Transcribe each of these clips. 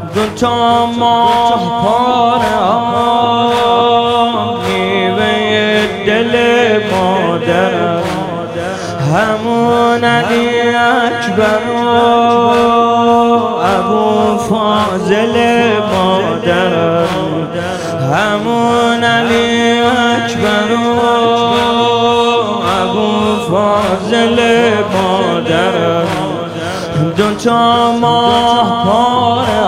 دوتا ماه پاره میوه دل مادرم، همون علی اکبر و ابو فاضل مادرم، همون علی اکبر و ابو فاضل مادرم. دوتا ماه پاره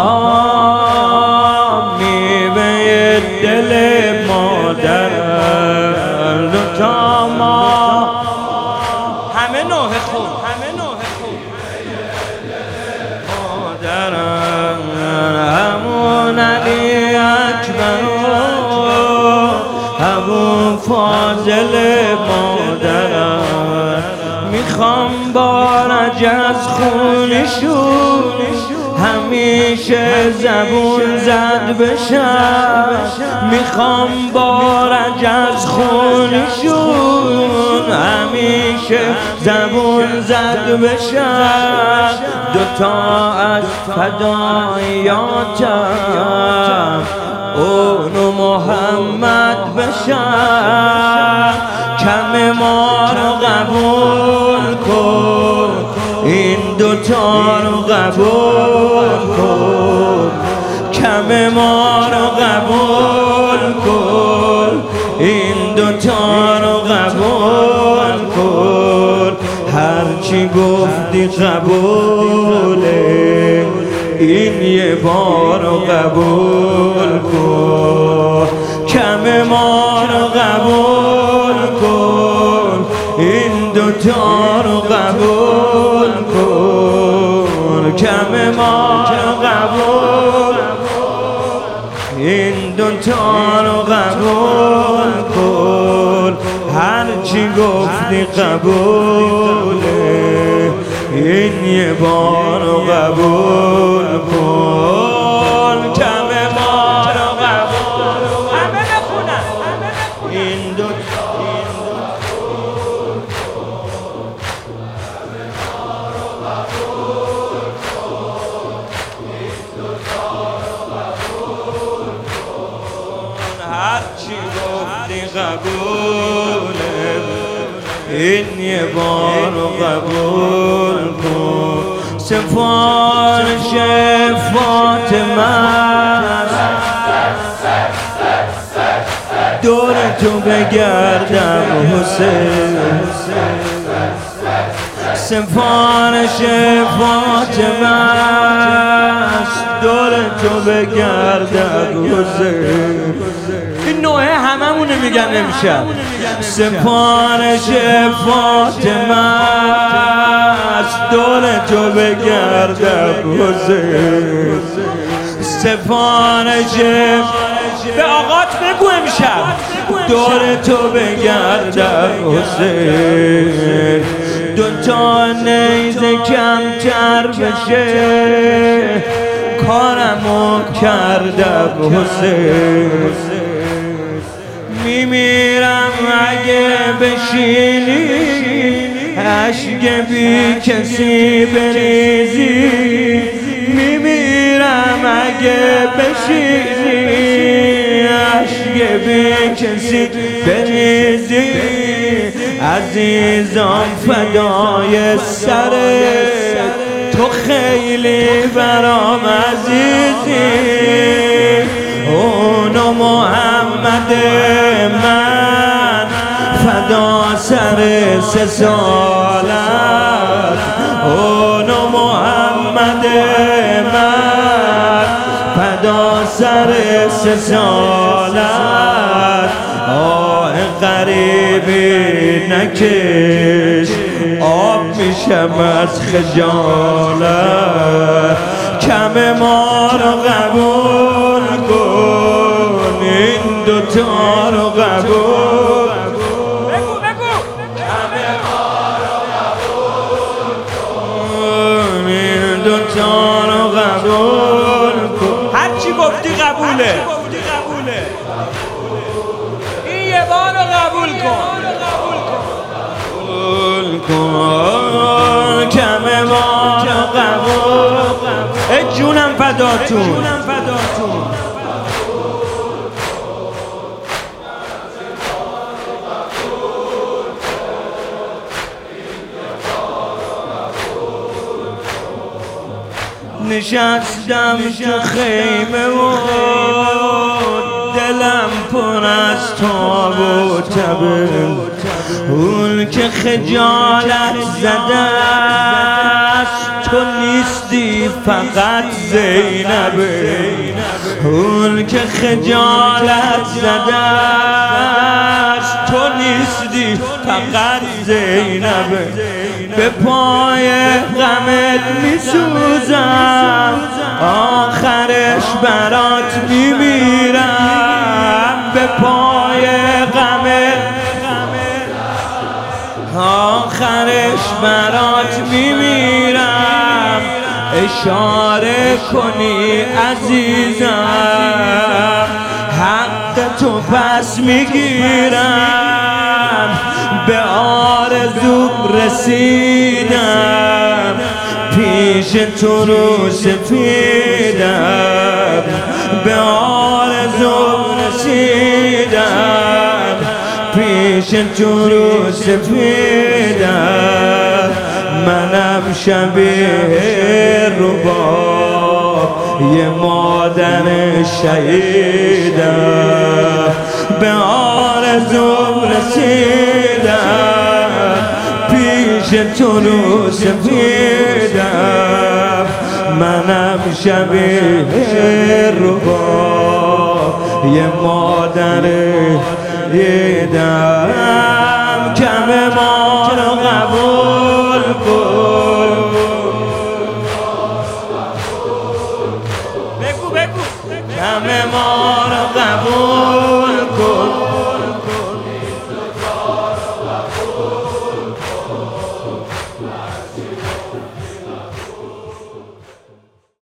میوه دل مادرم، دوتا ماه همه نوه خوب مادرم، همون علی اکبر و ابو فاضل مادرم. میخوام بارج از خونشون همیشه زبون زد بشم، میخوام بارج از خونشون همیشه زبون زد بشم. دوتا از فدایاتم اونو محمد بشم، کم ما رو قبول کن، این دوتا رو قبول کن، کم ما رو قبول کن، این دوتا رو قبول کن. هرچی گفتی قبوله، این یه بار رو قبول کن، کم ما رو قبول کن، این دوتا رو قبول کن، کم ما رو قبول، این دوتا رو قبول کن. هرچی گفتی قبوله، این یه بار رو قبول کن، کم ما رو قبول. همه بخونن این دوتا هرچی گفتی قبوله، این یه بار رو قبول کن. سفارش فاطمه دور تو بگردم حسین، سفارش فاطمه دور تو بگردم حسین. این نوعه هممونه میگن امشب. سفارش فاطمه دور تو بگردم حسین، سفارش به آقات بگو امشب دور تو بگردم حسین. دوتا نیزه کمتر بشه کارمو کردم حسین، میمیرم اگه بشینی عشق بی کسی بریزی، میمیرم اگه بشینی عشق بی کسی بریزی. عزیزان فدای سرت، تو خیلی برام عزیزی، اونو محمد من فدا سر 3 سالت، اونو محمد من فدا سر 3 سالت. آه غریبی نکش آب میشم از خجالت، کم ما رو قبول کن، این دوتا رو قبول کن، کم ما رو قبول کن، این دوتا رو قبول کن. هرچی گفتی قبوله، این یه بار رو قبول کن، کم ما رو قبول. جون جونم فداتون. نشستم تو خیمه و دلم پر از تاب و تبه، اون که خجالت زده است تو نیستی فقط زینبه، اون که خجالت زده است تو نیستی فقط زینبه. به پای غمت میسوزم آخرش برات میمیرم، به پای غمت آخرش برات میمیرم. اشاره کنی عزیزم حق تو پس میگیرم، به آرزو رسیدم پیش تو رو سپیدم، به آرزو رسیدم پیش تو رو سپیدم. منم شبیه رباب یه مادر شهیدم، به آرزو رسیدم پیش تو رو سپیدم. منم شبیه رباب یه مادر دیدم، کم ما رو قبول کن. بگو کم ما رو